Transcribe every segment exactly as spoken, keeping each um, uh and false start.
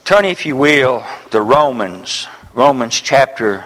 Turn, if you will, to Romans, Romans chapter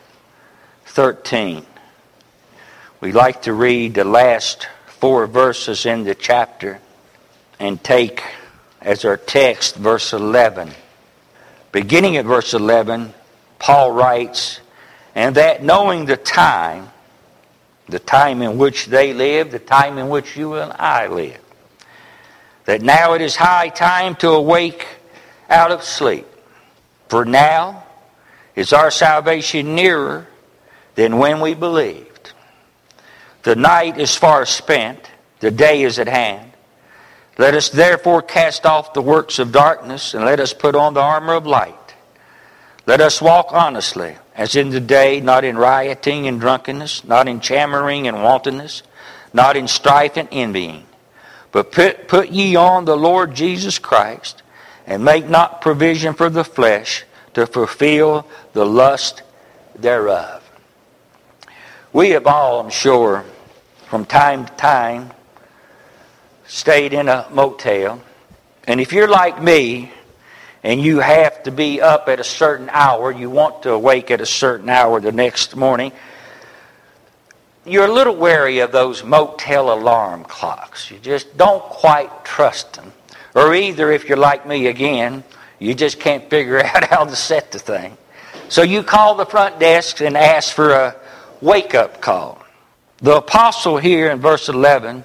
thirteen. We like to read the last four verses in the chapter and take as our text verse eleven. Beginning at verse eleven, Paul writes, "And that knowing the time, the time in which they live, the time in which you and I live, that now it is high time to awake out of sleep. For now is our salvation nearer than when we believed. The night is far spent, the day is at hand. Let us therefore cast off the works of darkness, and let us put on the armor of light. Let us walk honestly, as in the day, not in rioting and drunkenness, not in chammering and wantonness, not in strife and envying. But put, put ye on the Lord Jesus Christ, and make not provision for the flesh to fulfill the lust thereof." We have all, I'm sure, from time to time, stayed in a motel. And if you're like me, and you have to be up at a certain hour, you want to awake at a certain hour the next morning, you're a little wary of those motel alarm clocks. You just don't quite trust them. Or either, if you're like me again, you just can't figure out how to set the thing. So you call the front desk and ask for a wake-up call. The apostle here in verse eleven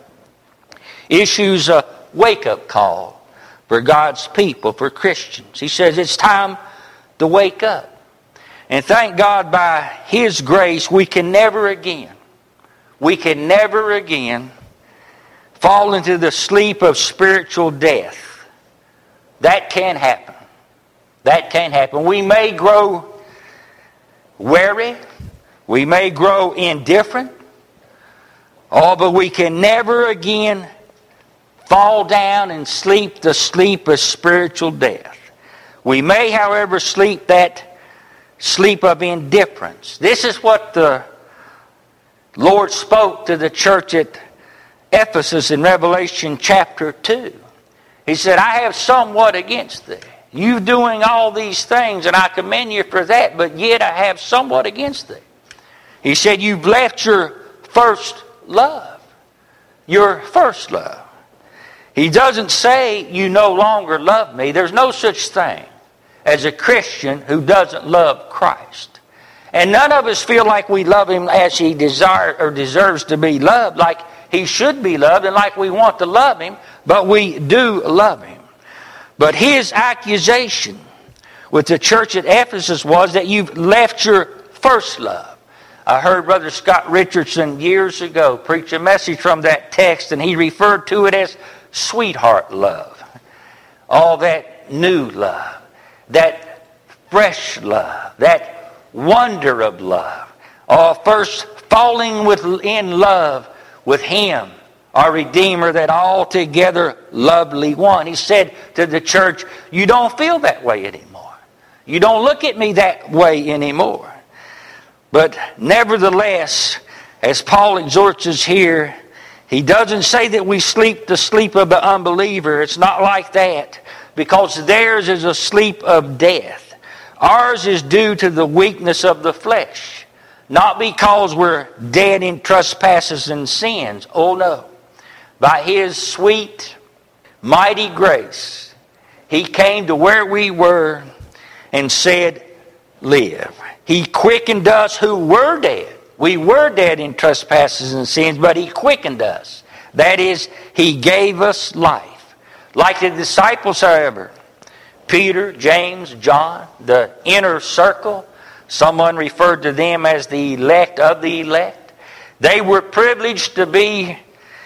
issues a wake-up call for God's people, for Christians. He says it's time to wake up. And thank God by His grace we can never again, we can never again fall into the sleep of spiritual death. That can happen. That can happen. We may grow weary. We may grow indifferent. Oh, but we can never again fall down and sleep the sleep of spiritual death. We may, however, sleep that sleep of indifference. This is what the Lord spoke to the church at Ephesus in Revelation chapter two. He said, "I have somewhat against thee. You doing all these things, and I commend you for that, but yet I have somewhat against thee." He said, "You've left your first love." Your first love. He doesn't say you no longer love me. There's no such thing as a Christian who doesn't love Christ. And none of us feel like we love Him as He desires or deserves to be loved, like He should be loved, and like we want to love Him, but we do love Him. But His accusation with the church at Ephesus was that you've left your first love. I heard Brother Scott Richardson years ago preach a message from that text, and he referred to it as sweetheart love. All that new love, that fresh love, that wonder of love. All first falling with, in love with Him, our Redeemer, that altogether lovely one. He said to the church, you don't feel that way anymore. You don't look at me that way anymore. But nevertheless, as Paul exhorts us here, he doesn't say that we sleep the sleep of the unbeliever. It's not like that, because theirs is a sleep of death. Ours is due to the weakness of the flesh. Not because we're dead in trespasses and sins. Oh no. By His sweet, mighty grace, He came to where we were and said, live. He quickened us who were dead. We were dead in trespasses and sins, but He quickened us. That is, He gave us life. Like the disciples, however, Peter, James, John, the inner circle, someone referred to them as the elect of the elect. They were privileged to be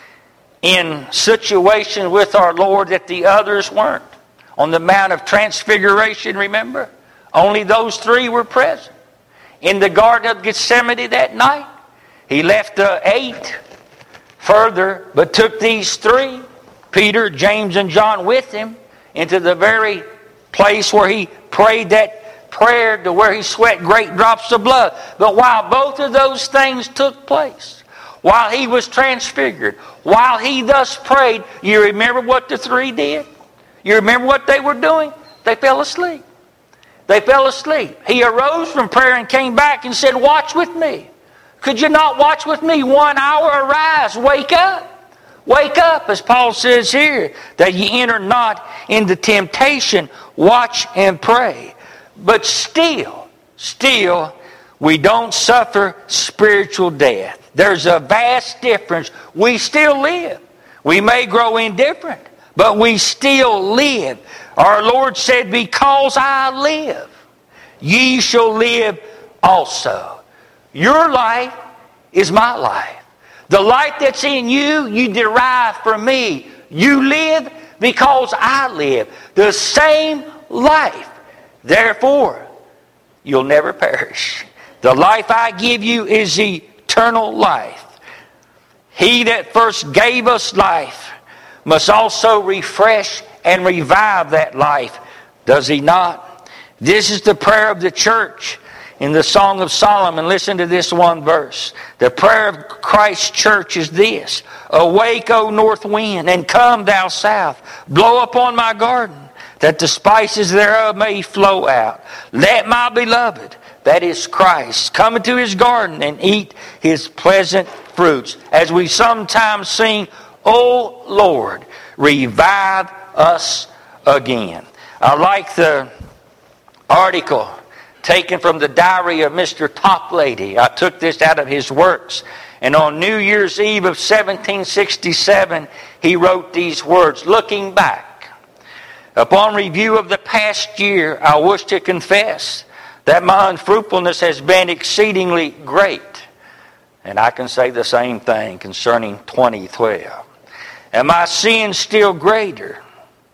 in situations with our Lord that the others weren't. On the Mount of Transfiguration, remember? Only those three were present. In the Garden of Gethsemane that night, He left the eight further, but took these three, Peter, James, and John, with Him into the very place where He prayed that prayer to where He sweat great drops of blood. But while both of those things took place, while He was transfigured, while He thus prayed, you remember what the three did? You remember what they were doing? They fell asleep. They fell asleep. He arose from prayer and came back and said, watch with me. Could you not watch with me one hour? Arise, wake up. Wake up, as Paul says here, that ye enter not into temptation. Watch and pray. But still, still, we don't suffer spiritual death. There's a vast difference. We still live. We may grow indifferent, but we still live. Our Lord said, because I live, ye shall live also. Your life is my life. The life that's in you, you derive from me. You live because I live. The same life. Therefore, you'll never perish. The life I give you is eternal life. He that first gave us life must also refresh and revive that life. Does he not? This is the prayer of the church. In the Song of Solomon, listen to this one verse. The prayer of Christ's church is this. Awake, O north wind, and come, thou south. Blow upon my garden, that the spices thereof may flow out. Let my beloved, that is Christ, come into his garden and eat his pleasant fruits. As we sometimes sing, O Lord, revive us again. I like the article taken from the diary of Mister Toplady. I took this out of his works. And on New Year's Eve of seventeen sixty-seven, he wrote these words, looking back. Upon review of the past year, I wish to confess that my unfruitfulness has been exceedingly great. And I can say the same thing concerning twenty twelve. And my sin still greater.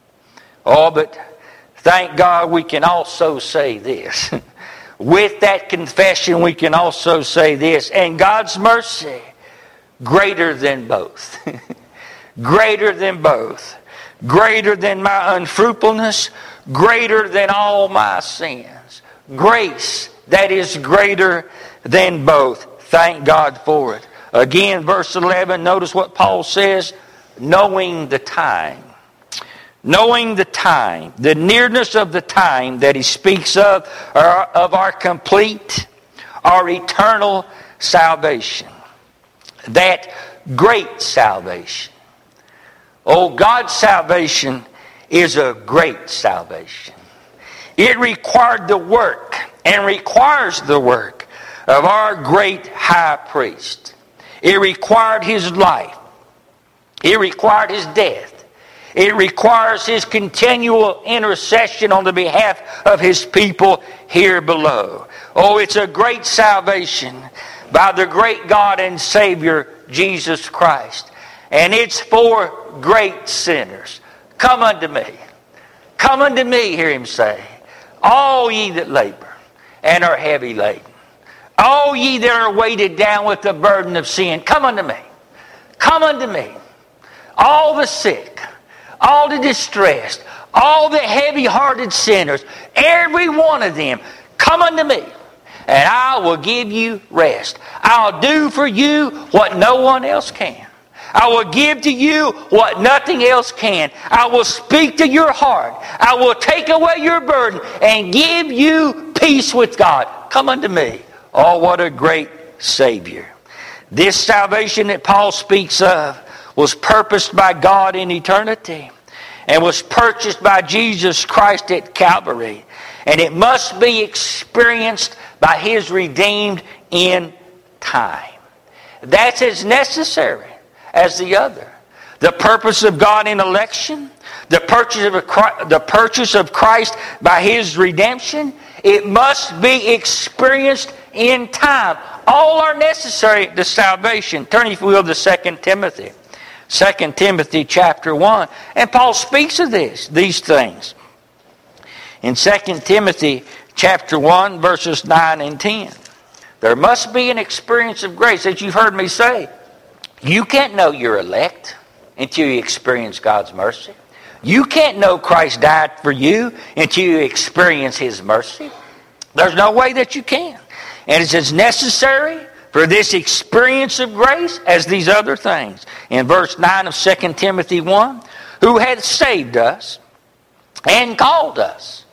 Oh, but thank God we can also say this. With that confession, we can also say this. And God's mercy, greater than both. Greater than both. Greater than my unfruitfulness. Greater than all my sins. Grace that is greater than both. Thank God for it. Again, verse eleven, notice what Paul says. Knowing the time. Knowing the time, the nearness of the time that he speaks of, are of our complete, our eternal salvation. That great salvation. Oh, God's salvation is a great salvation. It required the work and requires the work of our great high priest. It required his life. It required his death. It requires his continual intercession on the behalf of his people here below. Oh, it's a great salvation by the great God and Savior, Jesus Christ. And it's for great sinners. Come unto me. Come unto me, hear him say. All ye that labor and are heavy laden. All ye that are weighted down with the burden of sin. Come unto me. Come unto me. All the sick. All the distressed, all the heavy-hearted sinners, every one of them, come unto me, and I will give you rest. I'll do for you what no one else can. I will give to you what nothing else can. I will speak to your heart. I will take away your burden and give you peace with God. Come unto me. Oh, what a great Savior. This salvation that Paul speaks of was purposed by God in eternity and was purchased by Jesus Christ at Calvary. And it must be experienced by his redeemed in time. That's as necessary as the other. The purpose of God in election, the purchase of Christ, the purchase of Christ by his redemption, it must be experienced in time. All are necessary to salvation. Turn, if you will, to Second Timothy. Second Timothy chapter one. And Paul speaks of this, these things. In Second Timothy chapter one, verses nine and ten. There must be an experience of grace. As you've heard me say, you can't know you're elect until you experience God's mercy. You can't know Christ died for you until you experience his mercy. There's no way that you can. And it's as necessary for this experience of grace as these other things. In verse nine of Second Timothy one, who hath saved us and called us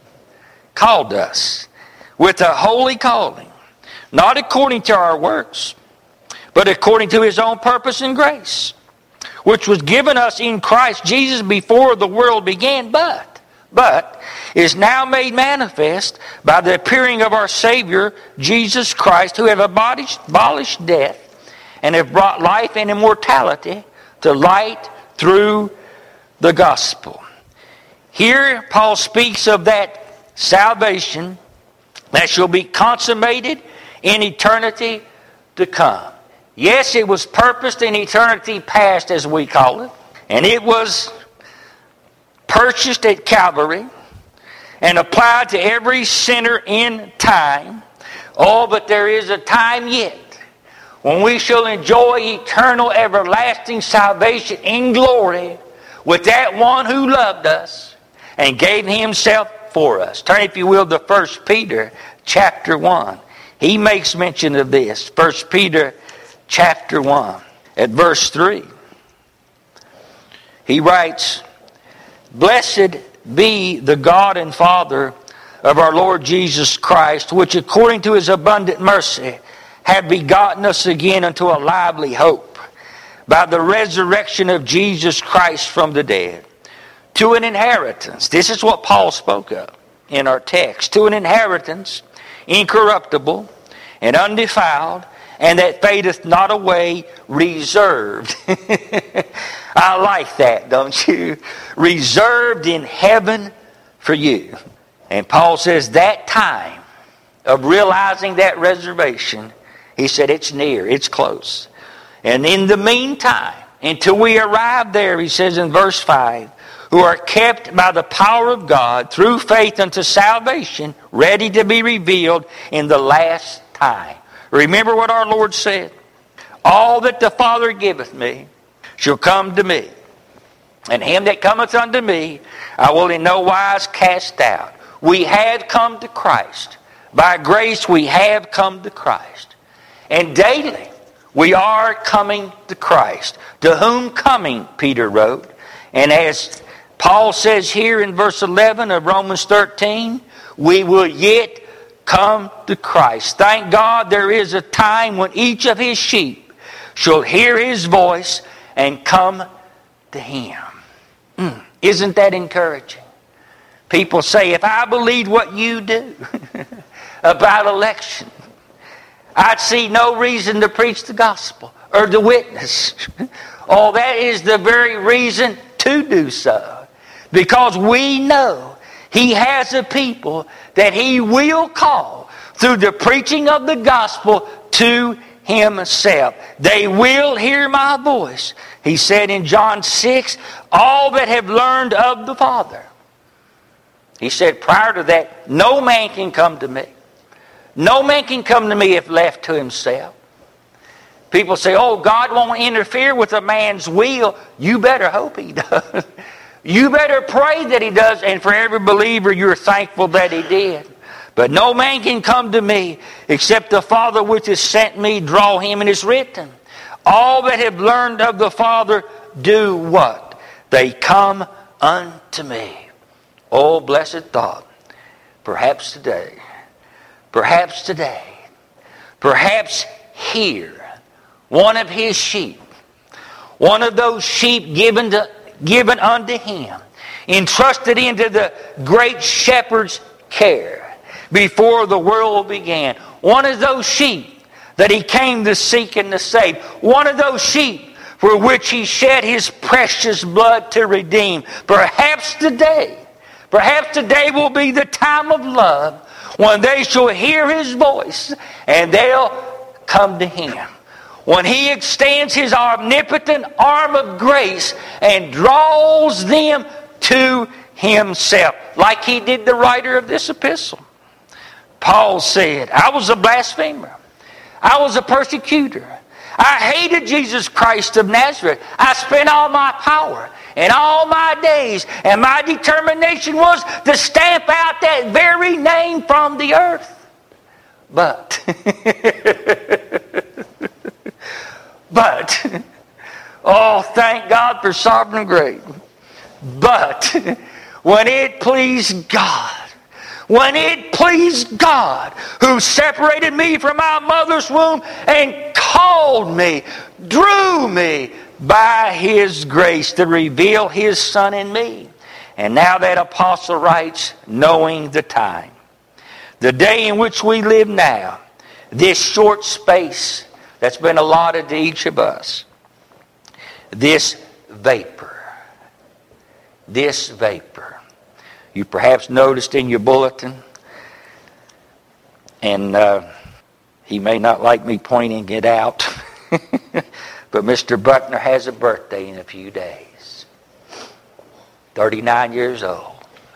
called us with a holy calling, not according to our works, but according to His own purpose and grace, which was given us in Christ Jesus before the world began, but, but is now made manifest by the appearing of our Savior, Jesus Christ, who have abolished, abolished death and have brought life and immortality to light through the gospel. Here Paul speaks of that salvation that shall be consummated in eternity to come. Yes, it was purposed in eternity past, as we call it, and it was purchased at Calvary and applied to every sinner in time. Oh, but there is a time yet when we shall enjoy eternal, everlasting salvation in glory with that one who loved us and gave Himself for us. Turn, if you will, to First Peter chapter one. He makes mention of this. First Peter chapter one at verse three. He writes, "Blessed be the God and Father of our Lord Jesus Christ, which according to His abundant mercy hath begotten us again unto a lively hope by the resurrection of Jesus Christ from the dead, to an inheritance." This is what Paul spoke of in our text. "To an inheritance incorruptible and undefiled, and that fadeth not away, reserved." I like that, don't you? Reserved in heaven for you. And Paul says that time of realizing that reservation, he said it's near, it's close. And in the meantime, until we arrive there, he says in verse five, "who are kept by the power of God through faith unto salvation, ready to be revealed in the last time." Remember what our Lord said, "All that the Father giveth me shall come to me, and him that cometh unto me I will in no wise cast out." We have come to Christ. By grace we have come to Christ. And daily we are coming to Christ, to whom coming Peter wrote. And as Paul says here in verse eleven of Romans thirteen, we will yet come to Christ. Thank God there is a time when each of His sheep shall hear His voice and come to Him. Mm, isn't that encouraging? People say, if I believed what you do about election, I'd see no reason to preach the gospel or to witness. Oh, that is the very reason to do so. Because we know He has a people that He will call through the preaching of the gospel to Himself. They will hear my voice. He said in John six, all that have learned of the Father. He said prior to that, no man can come to me. No man can come to me if left to himself. People say, oh, God won't interfere with a man's will. You better hope He does. You better pray that He does. And for every believer, you're thankful that He did. But no man can come to me except the Father which has sent me draw him. And it's written, all that have learned of the Father do what? They come unto me. Oh, blessed thought. Perhaps today, perhaps today, perhaps here, one of His sheep, one of those sheep given to given unto Him, entrusted into the great shepherd's care before the world began. One of those sheep that He came to seek and to save. One of those sheep for which He shed His precious blood to redeem. Perhaps today, perhaps today will be the time of love when they shall hear His voice and they'll come to Him. When He extends His omnipotent arm of grace and draws them to Himself, like He did the writer of this epistle. Paul said, I was a blasphemer. I was a persecutor. I hated Jesus Christ of Nazareth. I spent all my power and all my days, and my determination was to stamp out that very name from the earth. But... But, oh, thank God for sovereign grace. But, when it pleased God, when it pleased God, who separated me from my mother's womb and called me, drew me by His grace to reveal His Son in me. And now that apostle writes, knowing the time, the day in which we live now, this short space that's been allotted to each of us, this vapor, this vapor. You perhaps noticed in your bulletin, and uh, he may not like me pointing it out, but Mister Buckner has a birthday in a few days. thirty-nine years old.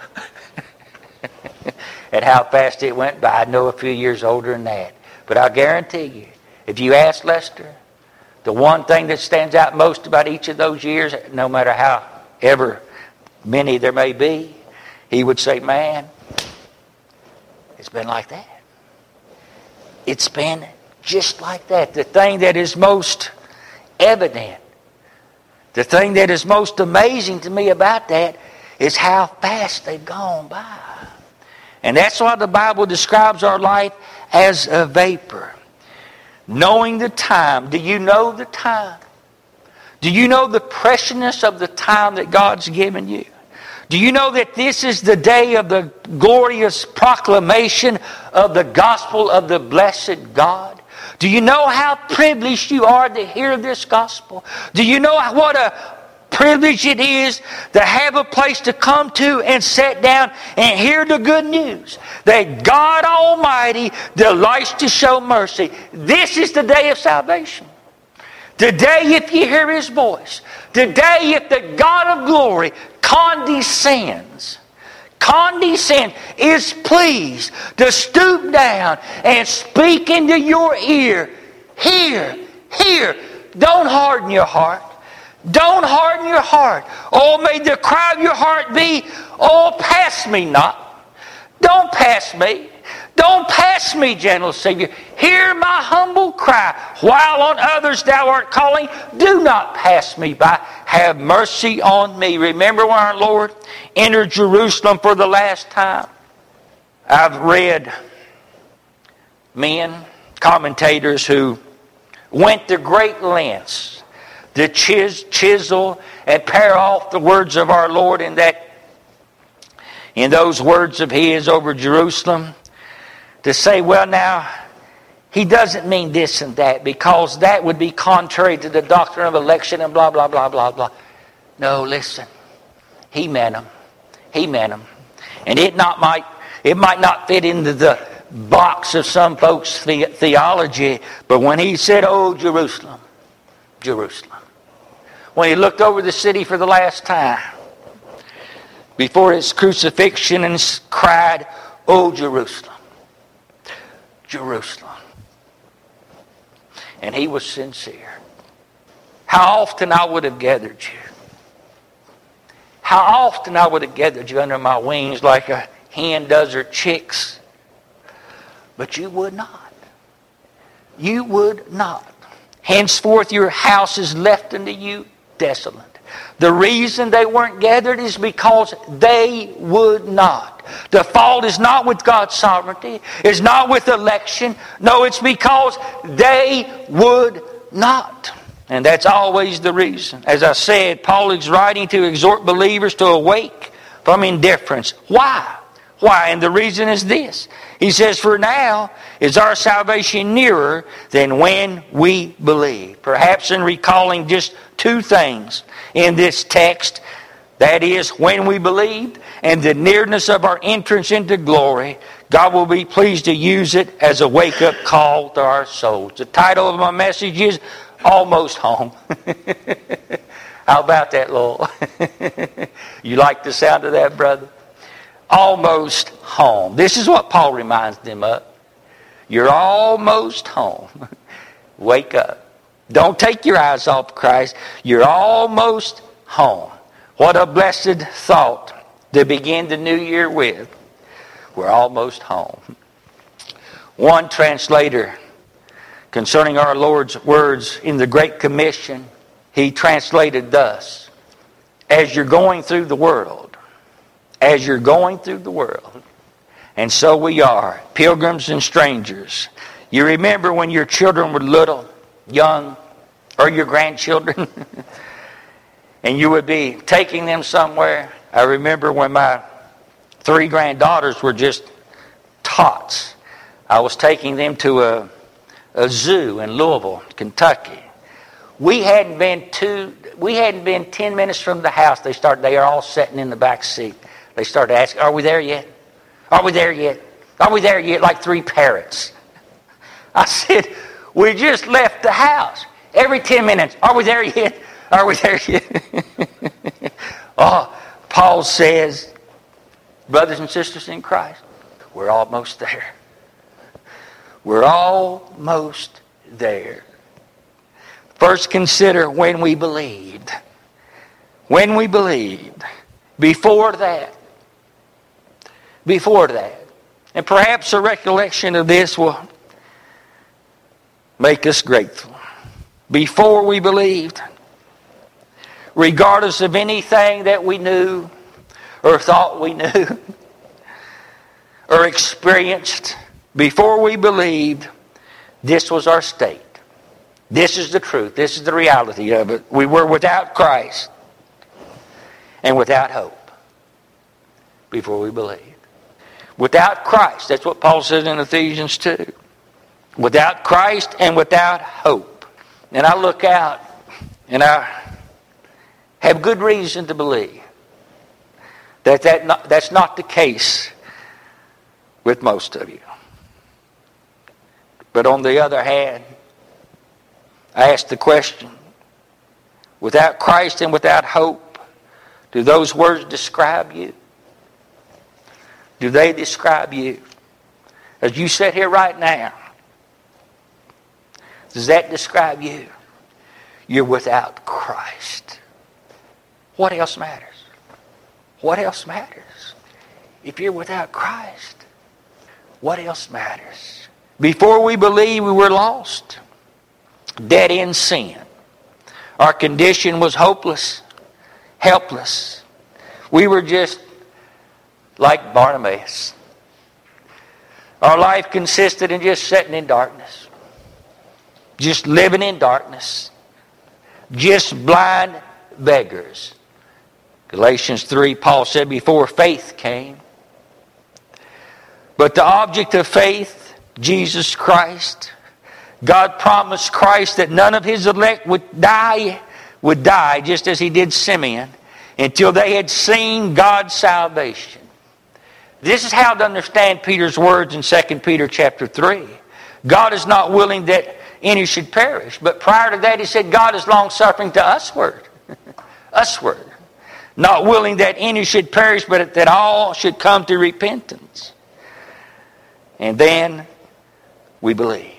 And how fast it went by. I know a few years older than that. But I guarantee you, if you ask Lester, the one thing that stands out most about each of those years, no matter how ever many there may be, he would say, man, it's been like that. It's been just like that. The thing that is most evident, the thing that is most amazing to me about that is how fast they've gone by. And that's why the Bible describes our life as a vapor. Knowing the time. Do you know the time? Do you know the preciousness of the time that God's given you? Do you know that this is the day of the glorious proclamation of the gospel of the blessed God? Do you know how privileged you are to hear this gospel? Do you know what a privilege it is to have a place to come to and sit down and hear the good news that God Almighty delights to show mercy? This is the day of salvation. Today, if you hear His voice, today, if the God of glory condescends, condescends, is pleased to stoop down and speak into your ear, hear, hear, don't harden your heart. Don't harden your heart. Oh, may the cry of your heart be, oh, pass me not. Don't pass me. Don't pass me, gentle Savior. Hear my humble cry. While on others thou art calling, do not pass me by. Have mercy on me. Remember when our Lord entered Jerusalem for the last time? I've read men, commentators who went to great lengths to chis- chisel and pare off the words of our Lord in that, in those words of His over Jerusalem, to say, well, now, He doesn't mean this and that, because that would be contrary to the doctrine of election and blah, blah, blah, blah, blah. No, listen. He meant them. He meant them. And it not might, it might not fit into the box of some folks' the- theology, but when He said, oh, Jerusalem, Jerusalem, when He looked over the city for the last time before His crucifixion and cried, oh, Jerusalem, Jerusalem. And He was sincere. How often I would have gathered you. How often I would have gathered you under my wings like a hen does her chicks. But you would not. You would not. Henceforth your house is left unto you desolate. The reason they weren't gathered is because they would not. The fault is not with God's sovereignty. It's not with election. No, it's because they would not. And that's always the reason. As I said, Paul is writing to exhort believers to awake from indifference. Why? Why? And the reason is this. He says, for now is our salvation nearer than when we believe. Perhaps in recalling just two things in this text, that is, when we believed and the nearness of our entrance into glory, God will be pleased to use it as a wake-up call to our souls. The title of my message is Almost Home. How about that, Lowell? You like the sound of that, brother? Almost home. This is what Paul reminds them of. You're almost home. Wake up. Don't take your eyes off Christ. You're almost home. What a blessed thought to begin the new year with. We're almost home. One translator, concerning our Lord's words in the Great Commission, he translated thus: as you're going through the world, as you're going through the world, And so we are, pilgrims and strangers. You remember when your children were little, young, or your grandchildren, and you would be taking them somewhere. I remember when my three granddaughters were just tots. I was taking them to a, a zoo in Louisville, Kentucky. We hadn't been two, we hadn't been ten minutes from the house. They started. They are all sitting in the back seat. They started asking, "Are we there yet? Are we there yet? Are we there yet?" Like three parrots. I said, "We just left the house." Every ten minutes, "Are we there yet? Are we there yet?" Oh, Paul says, brothers and sisters in Christ, we're almost there. We're almost there. First, consider when we believed. When we believed. Before that. Before that. And perhaps a recollection of this will make us grateful. Before we believed, regardless of anything that we knew or thought we knew or experienced, before we believed, this was our state. This is the truth. This is the reality of it. We were without Christ and without hope before we believed. Without Christ. That's what Paul says in Ephesians two. Without Christ and without hope. And I look out and I have good reason to believe that, that not, that's not the case with most of you. But on the other hand, I ask the question, without Christ and without hope, do those words describe you? Do they describe you? As you sit here right now, does that describe you? You're without Christ. What else matters? What else matters? If you're without Christ, what else matters? Before we believed, we were lost. Dead in sin. Our condition was hopeless, helpless. We were just like Bartimaeus. Our life consisted in just sitting in darkness. Just living in darkness. Just blind beggars. Galatians three, Paul said, before faith came. But the object of faith, Jesus Christ, God promised Christ that none of His elect would die, would die just as He did Simeon, until they had seen God's salvation. This is how to understand Peter's words in Second Peter chapter three. God is not willing that any should perish. But prior to that he said God is long-suffering to usward. Usward. Not willing that any should perish, but that all should come to repentance. And then we believed.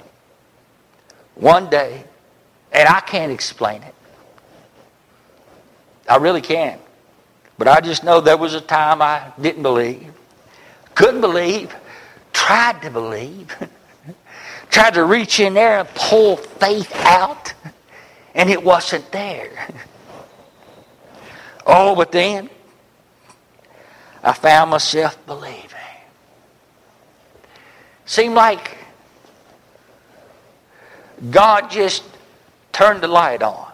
One day, and I can't explain it. I really can't. But I just know there was a time I didn't believe. Couldn't believe. Tried to believe. Tried to reach in there and pull faith out. And it wasn't there. Oh, but then I found myself believing. Seemed like God just turned the light on.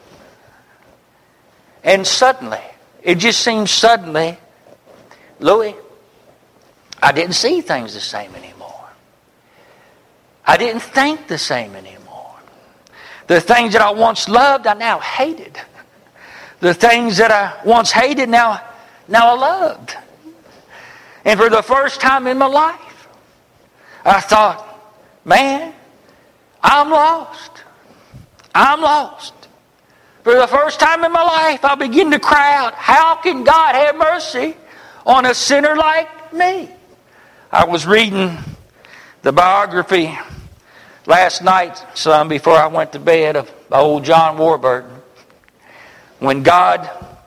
And suddenly, it just seemed suddenly, Louis, I didn't see things the same anymore. I didn't think the same anymore. The things that I once loved, I now hated. The things that I once hated, now, now I loved. And for the first time in my life, I thought, man, I'm lost. I'm lost. For the first time in my life, I begin to cry out, how can God have mercy on a sinner like me? I was reading the biography last night, son, before I went to bed, of old John Warburton. When God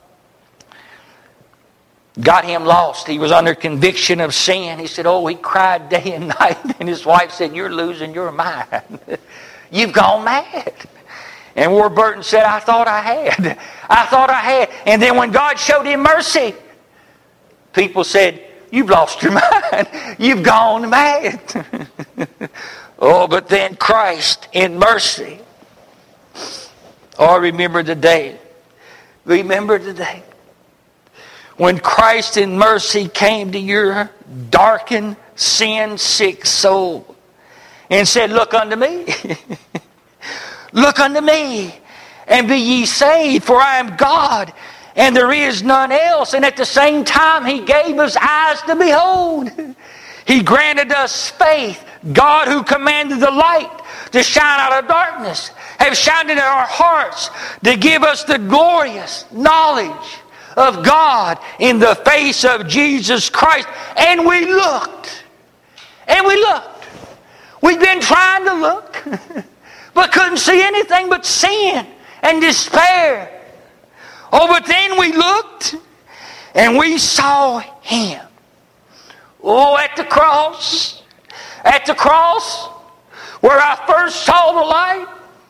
got him lost, he was under conviction of sin. He said, oh, he cried day and night. And his wife said, you're losing your mind. You've gone mad. And Warburton said, I thought I had. I thought I had. And then when God showed him mercy, people said, you've lost your mind. You've gone mad. Oh, but then Christ in mercy. Oh, remember the day. Remember the day when Christ in mercy came to your darkened, sin-sick soul and said, look unto me. Look unto me and be ye saved, for I am God and there is none else. And at the same time, He gave us eyes to behold. He granted us faith. God who commanded the light to shine out of darkness have shined in our hearts to give us the glorious knowledge of God in the face of Jesus Christ. And we looked. And we looked. We've been trying to look, but couldn't see anything but sin and despair. Oh, but then we looked and we saw Him. Oh, at the cross. At the cross where I first saw the light.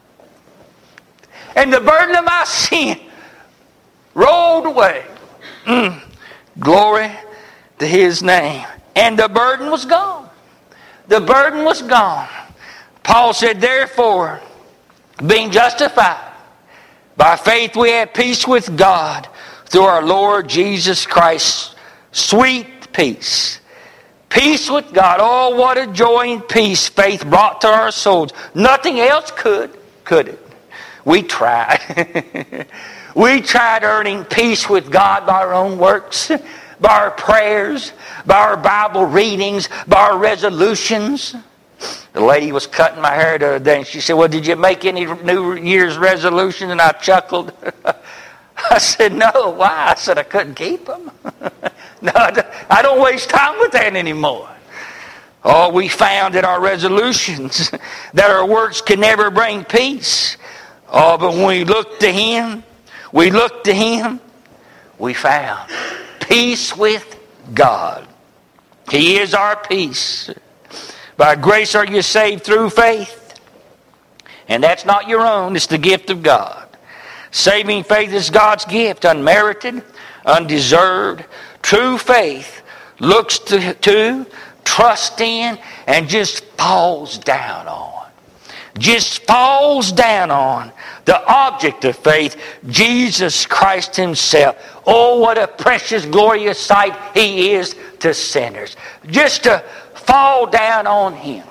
And the burden of my sin rolled away. Mm. Glory to His name. And the burden was gone. The burden was gone. Paul said, therefore, being justified by faith, we have peace with God through our Lord Jesus Christ. Sweet peace. Peace with God. Oh, what a joy and peace faith brought to our souls. Nothing else could, could it? We tried. We tried earning peace with God by our own works, by our prayers, by our Bible readings, by our resolutions. The lady was cutting my hair the other day and she said, well, did you make any New Year's resolutions? And I chuckled. I said, no. Why? I said I couldn't keep them. No, I don't waste time with that anymore. Oh, we found in our resolutions that our works can never bring peace. Oh, but when we look to Him, we look to Him, we found peace with God. He is our peace. By grace are you saved through faith. And that's not your own, it's the gift of God. Saving faith is God's gift, unmerited, undeserved. True faith looks to, to, trusts in, and just falls down on. Just falls down on the object of faith, Jesus Christ Himself. Oh, what a precious, glorious sight He is to sinners. Just to fall down on Him.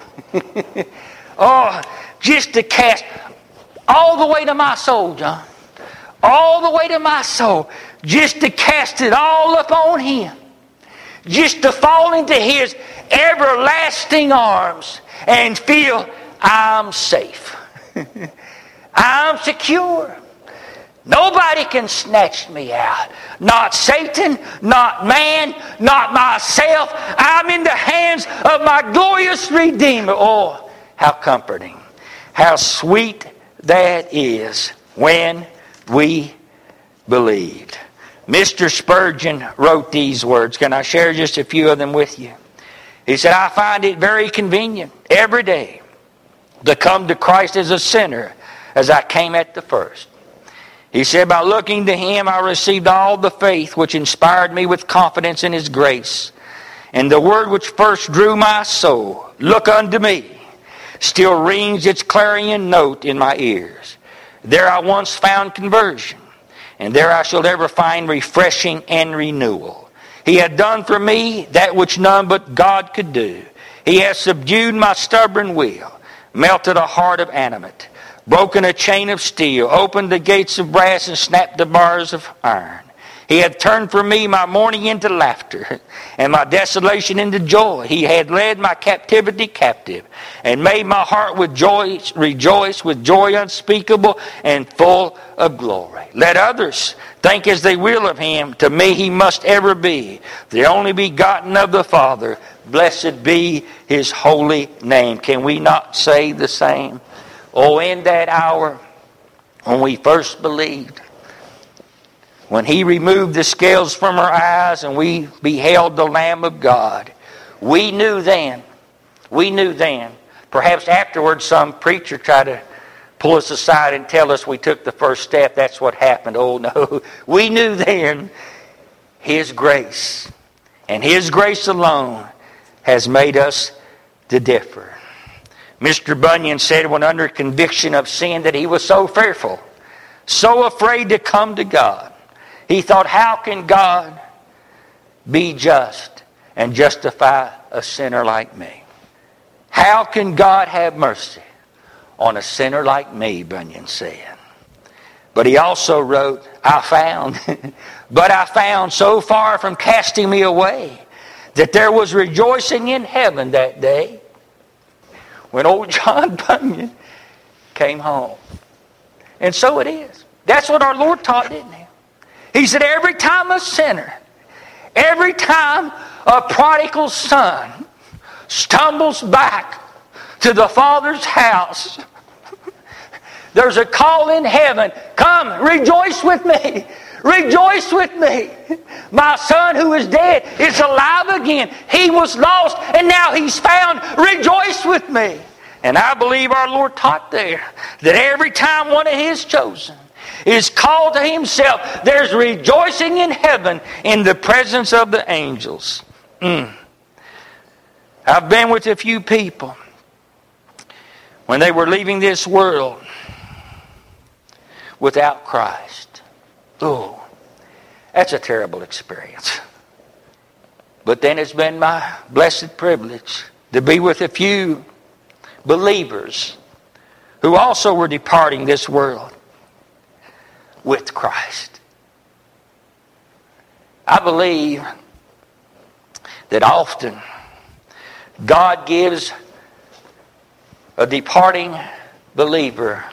Oh, just to cast all the way to my soul, John. All the way to my soul. Just to cast it all upon Him. Just to fall into His everlasting arms and feel I'm safe. I'm secure. Nobody can snatch me out. Not Satan, not man, not myself. I'm in the hands of my glorious Redeemer. Oh, how comforting. How sweet that is when we believed. Mister Spurgeon wrote these words. Can I share just a few of them with you? He said, I find it very convenient every day to come to Christ as a sinner as I came at the first. He said, by looking to Him, I received all the faith which inspired me with confidence in His grace. And the word which first drew my soul, look unto me, still rings its clarion note in my ears. There I once found conversion, and there I shall ever find refreshing and renewal. He had done for me that which none but God could do. He has subdued my stubborn will, melted a heart of adamant, broken a chain of steel, opened the gates of brass, and snapped the bars of iron. He had turned for me my mourning into laughter, and my desolation into joy. He had led my captivity captive, and made my heart with joy rejoice with joy unspeakable and full of glory. Let others think as they will of Him. To me He must ever be the only begotten of the Father. Blessed be His holy name. Can we not say the same? Oh, in that hour when we first believed, when He removed the scales from our eyes and we beheld the Lamb of God, we knew then, we knew then, perhaps afterwards some preacher tried to pull us aside and tell us we took the first step, that's what happened. Oh no, we knew then His grace And His grace alone has made us to differ. Mister Bunyan said when under conviction of sin that he was so fearful, so afraid to come to God. He thought, how can God be just and justify a sinner like me? How can God have mercy on a sinner like me, Bunyan said. But he also wrote, I found, but I found so far from casting me away that there was rejoicing in heaven that day when old John Bunyan came home. And so it is. That's what our Lord taught, didn't He? He said every time a sinner, every time a prodigal son stumbles back to the Father's house, there's a call in heaven. Come, rejoice with me. Rejoice with me. My son who is dead is alive again. He was lost and now he's found. Rejoice with me. And I believe our Lord taught there that every time one of His chosen is called to Himself, there's rejoicing in heaven in the presence of the angels. Mm. I've been with a few people when they were leaving this world without Christ. Oh, that's a terrible experience. But then it's been my blessed privilege to be with a few believers who also were departing this world with Christ. I believe that often God gives a departing believer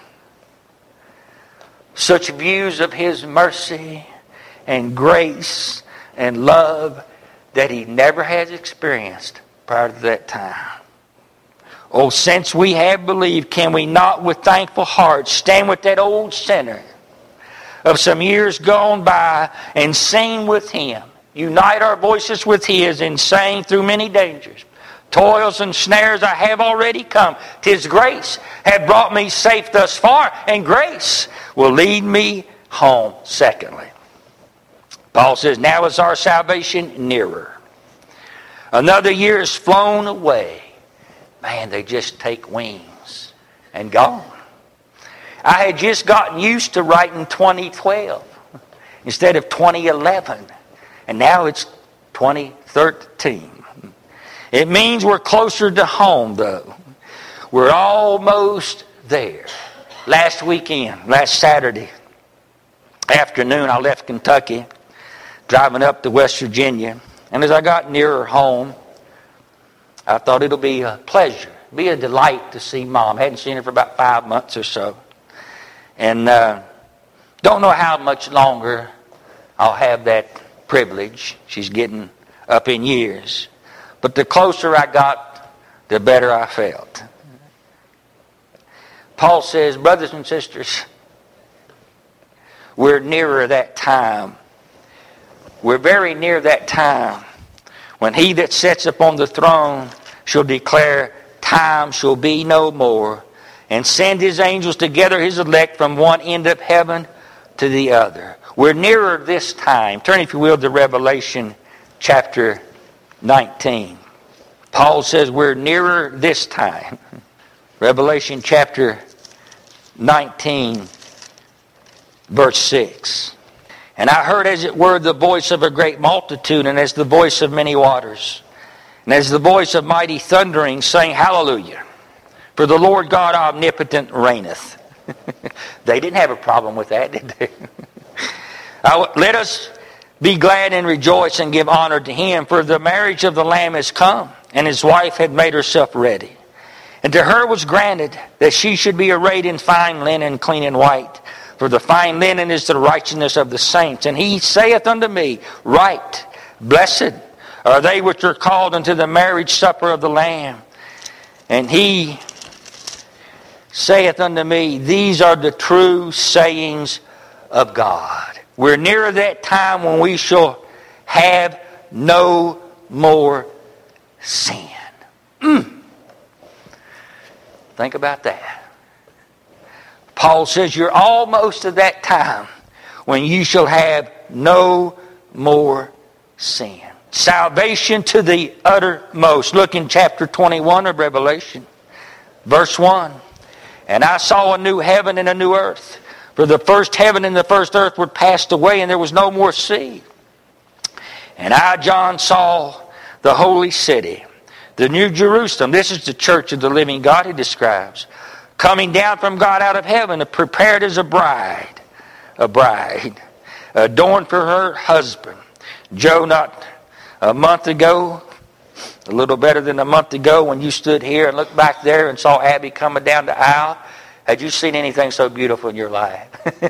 such views of His mercy and grace and love that he never has experienced prior to that time. Oh, since we have believed, can we not with thankful hearts stand with that old sinner of some years gone by and sing with him, unite our voices with his and sing through many dangers, toils and snares I have already come. 'Tis grace hath brought me safe thus far, and grace will lead me home. Secondly, Paul says, now is our salvation nearer. Another year has flown away. Man, they just take wings and gone. I had just gotten used to writing twenty twelve instead of twenty eleven. And now it's twenty thirteen. It means we're closer to home, though. We're almost there. Last weekend, last Saturday afternoon, I left Kentucky, driving up to West Virginia. And as I got nearer home, I thought it'll be a pleasure, be a delight to see Mom. Hadn't seen her for about five months or so. And uh, don't know how much longer I'll have that privilege. She's getting up in years. But the closer I got, the better I felt. Paul says, brothers and sisters, we're nearer that time. We're very near that time when He that sits upon the throne shall declare, time shall be no more, and send His angels to gather His elect from one end of heaven to the other. We're nearer this time. Turn, if you will, to Revelation chapter nineteen. Paul says we're nearer this time. Revelation chapter nineteen, verse six. And I heard as it were the voice of a great multitude, and as the voice of many waters, and as the voice of mighty thundering, saying, Hallelujah! For the Lord God omnipotent reigneth. They didn't have a problem with that, did they? Let us be glad and rejoice and give honor to Him, for the marriage of the Lamb is come, and His wife had made herself ready. And to her was granted that she should be arrayed in fine linen, clean and white. For the fine linen is the righteousness of the saints. And He saith unto me, Right, blessed are they which are called unto the marriage supper of the Lamb. And He saith unto me, These are the true sayings of God. We're nearer that time when we shall have no more sin. Mm. Think about that. Paul says you're almost at that time when you shall have no more sin. Salvation to the uttermost. Look in chapter twenty-one of Revelation, verse one. And I saw a new heaven and a new earth. For the first heaven and the first earth were passed away, and there was no more sea. And I, John, saw the holy city, the new Jerusalem. This is the church of the living God he describes. Coming down from God out of heaven, prepared as a bride. A bride. Adorned for her husband. Joe, not a month ago, a little better than a month ago, when you stood here and looked back there and saw Abby coming down the aisle, had you seen anything so beautiful in your life?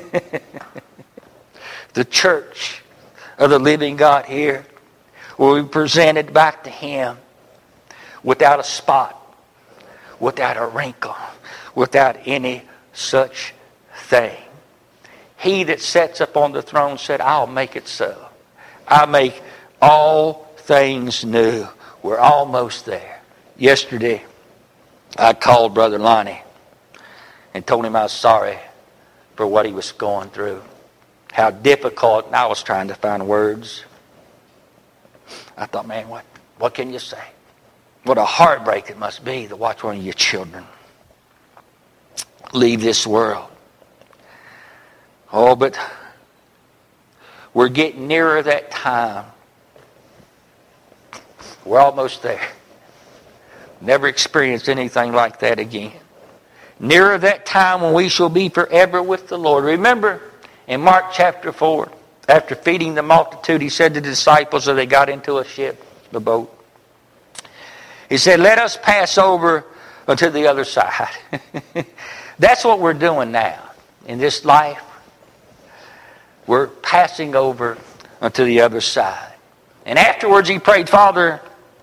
The church of the living God here will be presented back to him without a spot, without a wrinkle, without any such thing. He that sits upon the throne said, I'll make it so. I make all things new. We're almost there. Yesterday, I called Brother Lonnie and told him I was sorry for what he was going through. How difficult, and I was trying to find words. I thought, man, what, what can you say? What a heartbreak it must be to watch one of your children leave this world. Oh, but we're getting nearer that time. We're almost there. Never experienced anything like that again. Nearer that time when we shall be forever with the Lord. Remember in Mark chapter four, after feeding the multitude, he said to the disciples as they got into a ship, the boat, he said, let us pass over unto the other side. That's what we're doing now in this life. We're passing over unto the other side. And afterwards he prayed, Father,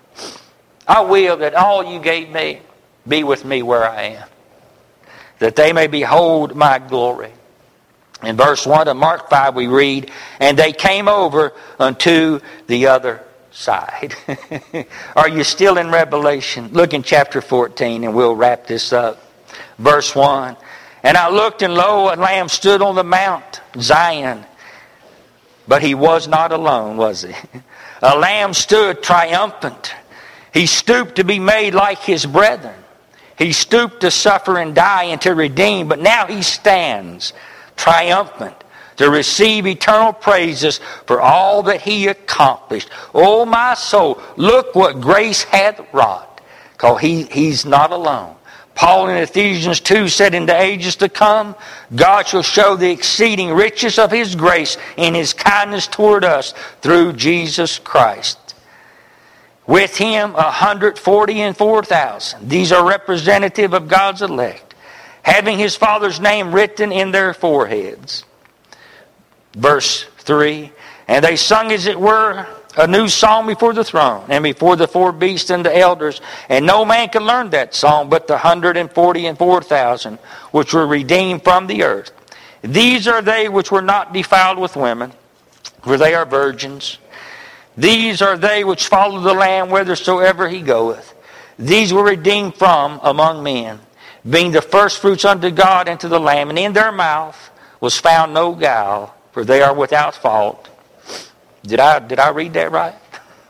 I will that all you gave me be with me where I am, that they may behold my glory. In verse one of Mark five we read, and they came over unto the other side. Are you still in Revelation? Look in chapter fourteen and we'll wrap this up. Verse one, and I looked, and lo, a lamb stood on the mount Zion. But he was not alone, was he? A lamb stood triumphant. He stooped to be made like his brethren. He stooped to suffer and die and to redeem. But now he stands triumphant to receive eternal praises for all that he accomplished. Oh, my soul, look what grace hath wrought. Because he, he's not alone. Paul in Ephesians two said, in the ages to come, God shall show the exceeding riches of his grace in his kindness toward us through Jesus Christ. With him, a hundred forty and four thousand. These are representative of God's elect, having his Father's name written in their foreheads. Verse three, and they sung as it were a new song before the throne, and before the four beasts and the elders. And no man can learn that song but the hundred and forty and four thousand, which were redeemed from the earth. These are they which were not defiled with women, for they are virgins. These are they which follow the Lamb whithersoever he goeth. These were redeemed from among men, being the firstfruits unto God and to the Lamb. And in their mouth was found no guile, for they are without fault. Did I, did I read that right?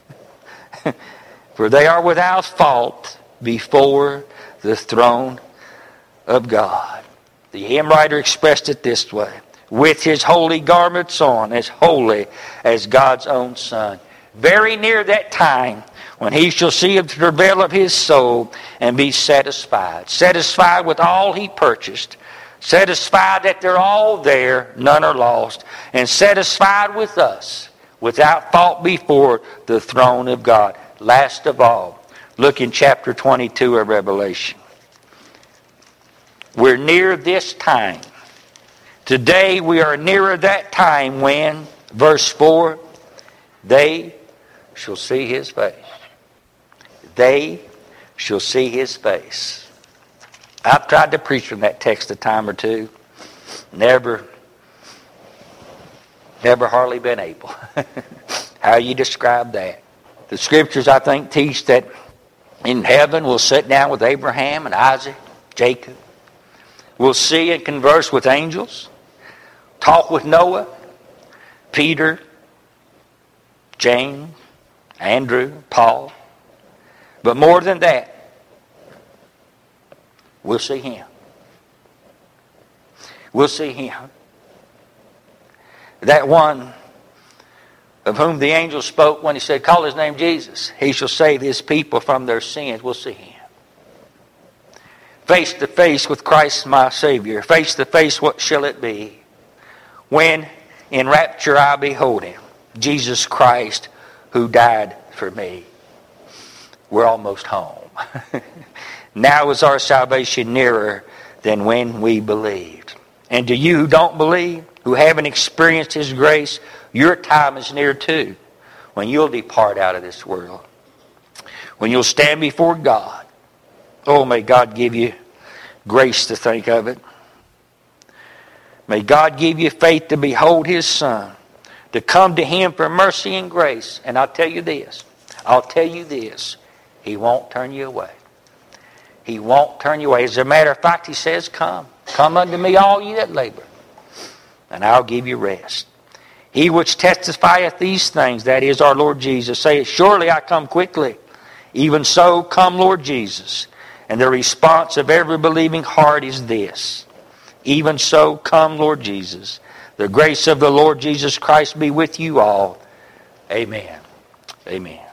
For they are without fault before the throne of God. The hymn writer expressed it this way. With his holy garments on, as holy as God's own Son. Very near that time when he shall see the travail of his soul and be satisfied. Satisfied with all he purchased. Satisfied that they're all there, none are lost. And satisfied with us, without fault before the throne of God. Last of all, look in chapter twenty-two of Revelation. We're near this time. Today we are nearer that time when, verse four, they shall see his face. They shall see his face. I've tried to preach from that text a time or two. Never Never hardly been able. How you describe that? The scriptures, I think, teach that in heaven we'll sit down with Abraham and Isaac, Jacob. We'll see and converse with angels. Talk with Noah, Peter, James, Andrew, Paul. But more than that, we'll see Him. We'll see Him. That one of whom the angel spoke when he said, call His name Jesus. He shall save His people from their sins. We'll see Him. Face to face with Christ my Savior. Face to face, what shall it be? When in rapture I behold Him. Jesus Christ who died for me. We're almost home. Now is our salvation nearer than when we believed. And to you who don't believe, who haven't experienced His grace, your time is near too, when you'll depart out of this world. When you'll stand before God. Oh, may God give you grace to think of it. May God give you faith to behold His Son, to come to Him for mercy and grace. And I'll tell you this, I'll tell you this, He won't turn you away. He won't turn you away. As a matter of fact, He says, come. Come unto me, all ye that labor, and I'll give you rest. He which testifieth these things, that is our Lord Jesus, saith, surely I come quickly. Even so, come Lord Jesus. And the response of every believing heart is this, even so, come Lord Jesus. The grace of the Lord Jesus Christ be with you all. Amen. Amen.